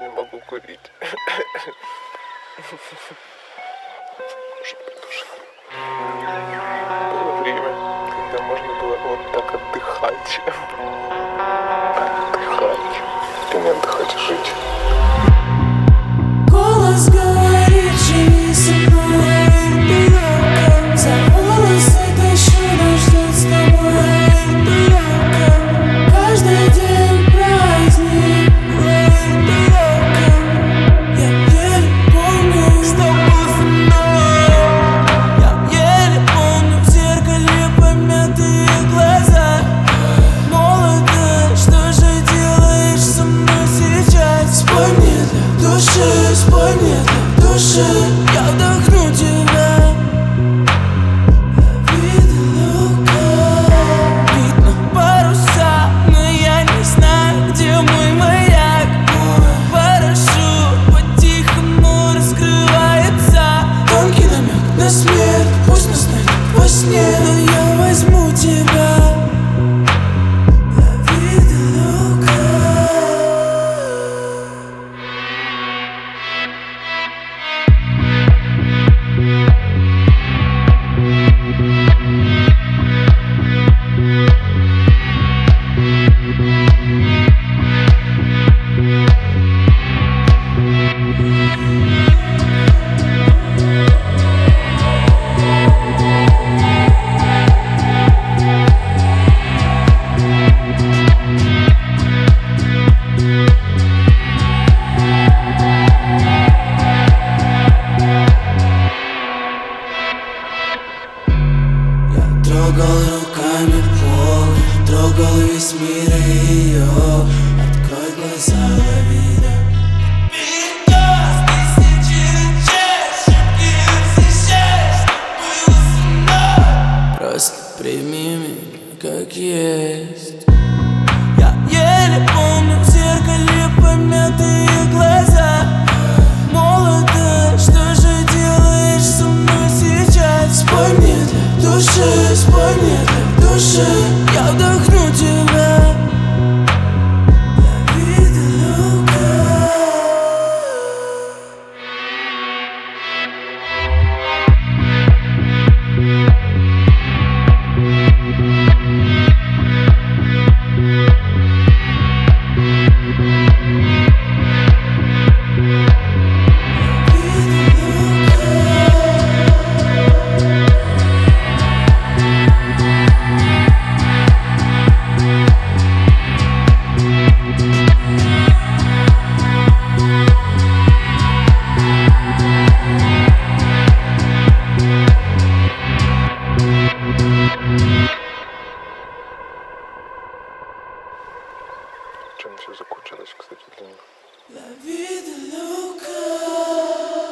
не могу курить. Было время, когда можно было вот так отдыхать. Отдыхать. И не отдыхать, а жить. Голос говорит, живи со мной. За волосы тащу, но ждет с тобой. Каждый день праздник. Я еле помню, что был со мной. Я еле помню в зеркале помятые глаза. Молодая, что же делаешь со мной сейчас? Спой мне для души, спой мне для души. Я вдохну тебя. Видно паруса, но я не знаю, где мой маяк. Парашют по-тихому раскрывается. Тонкий намек на смерть, пусть нас найдет во сне. Но я возьму тебя. Трогал руками пол, трогал весь мир и ее. Открой глаза, лови, да. Перенес тысячи ночей, ошибки возвращай, что было со мной. Просто прими меня как есть. Я еле помню в зеркале помятые глаза. Молодая, что же делаешь со мной сейчас? Спой мне для души, спой мне для души. Я вдохну тебя. Чем все закончилось, кстати, для них? La vida loca.